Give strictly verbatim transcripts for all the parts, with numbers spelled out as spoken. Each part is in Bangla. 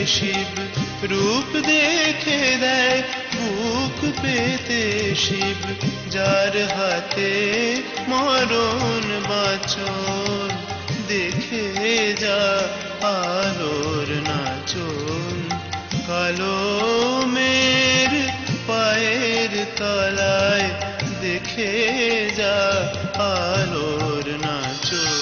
শিব রূপ দেখে দেয় বুক পেতে শিব যার হাতে মরণ বাঁচন দেখে যা আলোর নাচন কালো মের পায়ের তলায় দেখে যা আলোর নাচন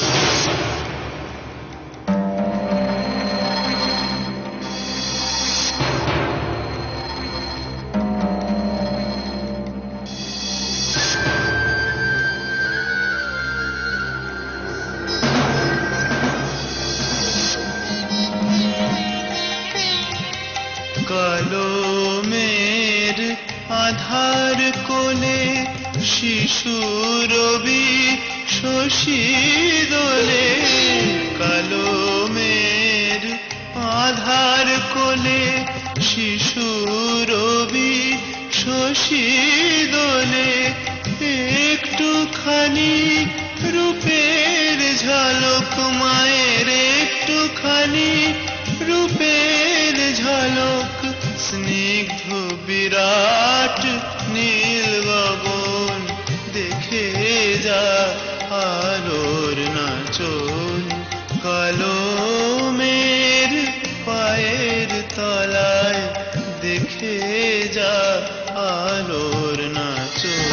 কালো মের আধার কোলে শিশু রবি শশী দোলে কালো মের আধার কোলে শিশু রবি শশী দোলে একটুখানি রূপের ঝলক মায়ের একটুখানি রূপের ঝলক স্নিগ্ধ বিরাট নীল গগন দেখে যা আলোর নাচন কালো মের পায়ের তলায় দেখে যা আলোর নাচন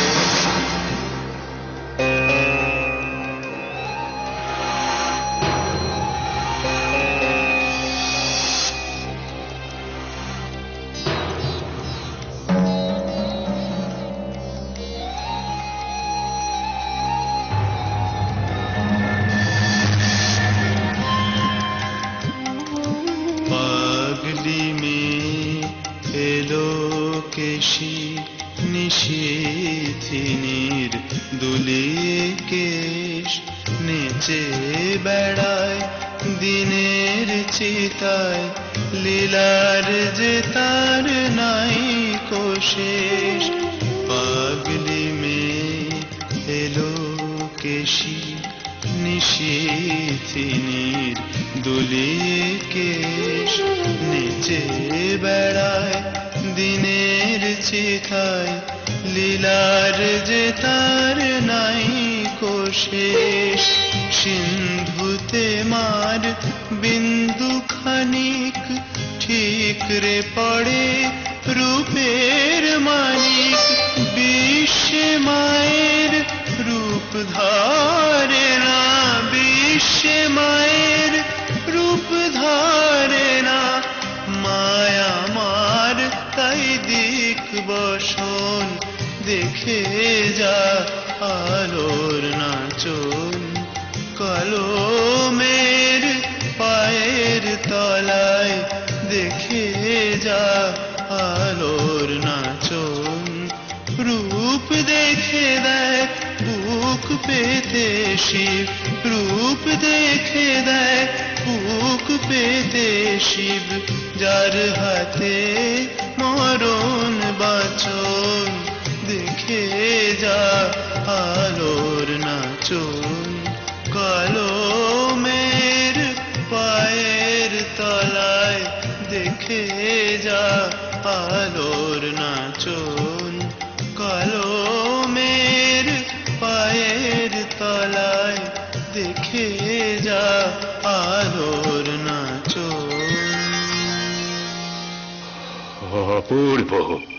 কেশী নিশীথিনীর দুলিয়ে কেশ নেচে বেড়ায় দিনের চিতায় লীলার যে তার নাই কোশেষ পাগলি মেয়ে এলো কেশী নিশীথিনীর দুলিয়ে কেশ নেচে বেড়ায় দিনের চিতায় লীলার যে তার নাই কোশেষ সিন্ধুতে মার বিন্দু খানিক ঠিক রে পড়ে রূপের মানিক বিশ্বে মায়ের রূপ ধারে না বিশ্বে মায়ের রূপ ধারে না মায়া মার তাই দিক বসন দেখে যা আলোর নাচন কালো মের পায়ের তলায় দেখে যা আলোর নাচন রূপ দেখে দেয় বুক পেতে শিব রূপ দেখে দেয় বুক পেতে শিব যার হাতে মরণ বাঁচন দেখে যা আলোর নাচন কালো মের পায়ের তলায় দেখে যা আলোর নাচন কালো মের পায়ের তলায় দেখে যা আলোর নাচন অপূর্ব।